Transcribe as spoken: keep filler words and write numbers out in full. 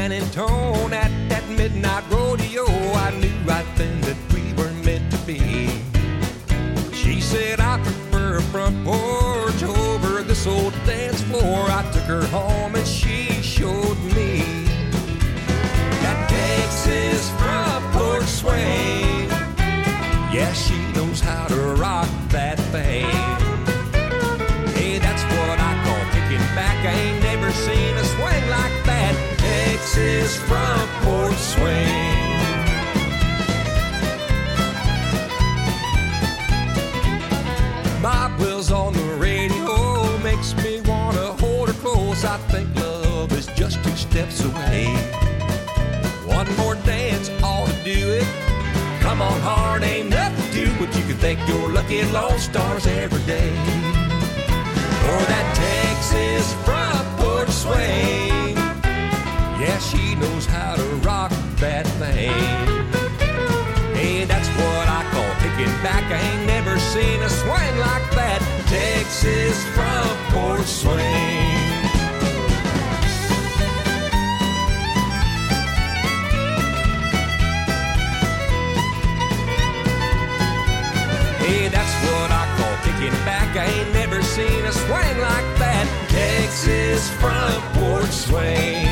San Antone at that midnight rodeo. I knew right then that we were meant to be. She said I prefer a front porch over this old dance floor. I took her home and she showed me that Texas front porch swing. Yeah, she knows how to rock that thing. Hey, that's what I call kicking back. I ain't never seen a swing like that Texas front porch swing. Bob Wills on the radio makes me want to hold her close. I think love is just two steps away. One more dance ought to do it. Come on hard, ain't nothing to but you can thank your lucky Lone Stars every day. For that Texas front porch swing. Yeah, she knows how to rock that thing. Hey, that's what I call kicking back. I ain't never seen a swing like that Texas front porch swing. Hey, that's what I call kicking back. I ain't never seen a swing like that Texas front porch swing.